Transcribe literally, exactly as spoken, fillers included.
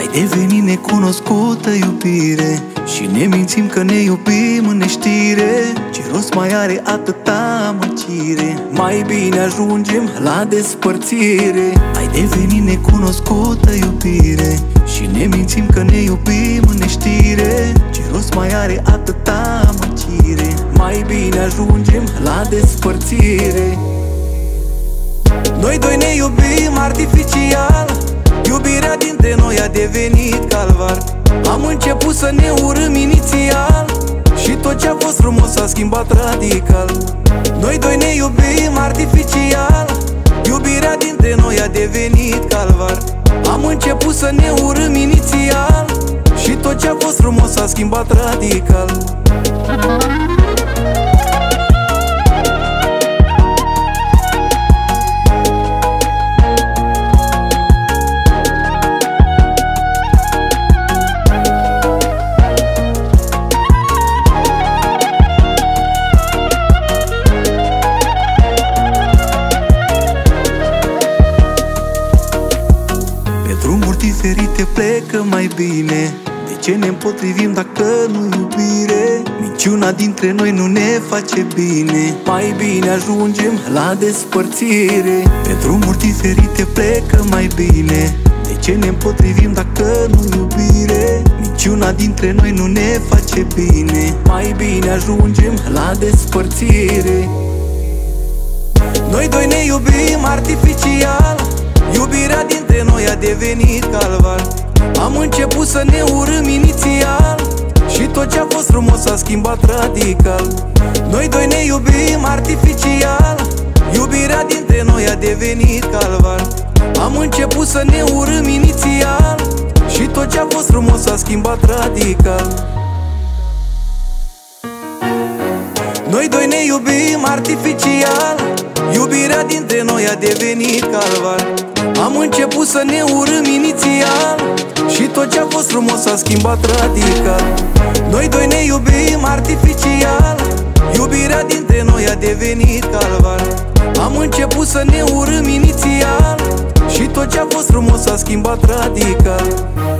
devenit necunoscută iubire și ne mințim că ne iubim în neștire. Ce rost mai are atâta amăcire? Mai bine ajungem la despărțire. Ai devenit necunoscută iubire și ne mințim că ne iubim în neștire. Ce rost mai are atâta amăcire? Mai bine ajungem la despărțire. Noi doi ne iubim artificial, iubirea dintre noi a devenit calvar. Am început să ne urâm inițial și tot ce-a fost frumos s-a schimbat radical. Noi doi ne iubim artificial, iubirea dintre noi a devenit calvar. Am început să ne urâm inițial și tot ce-a fost frumos s-a schimbat radical. Drumuri diferite plecăm mai bine. De ce ne împotrivim dacă nu iubire? Niciuna dintre noi nu ne face bine. Mai bine ajungem la despărțire. Pe drumuri diferite plecăm mai bine. De ce ne împotrivim dacă nu iubire? Niciuna dintre noi nu ne face bine. Mai bine ajungem la despărțire. Noi doi ne iubim artificial, iubirea dintre noi a devenit calvar. Am început să ne urâm inițial și tot ce-a fost frumos s-a schimbat radical. Noi doi ne iubim artificial, iubirea dintre noi a devenit calvar. Am început să ne urâm inițial și tot ce-a fost frumos s-a schimbat radical. Noi doi ne iubim artificial, iubirea dintre noi a devenit calvar. Am început să ne urâm inițial și tot ce-a fost frumos s-a schimbat radical. Noi doi ne iubim artificial, iubirea dintre noi a devenit calvar. Am început să ne urâm inițial și tot ce-a fost frumos s-a schimbat radical.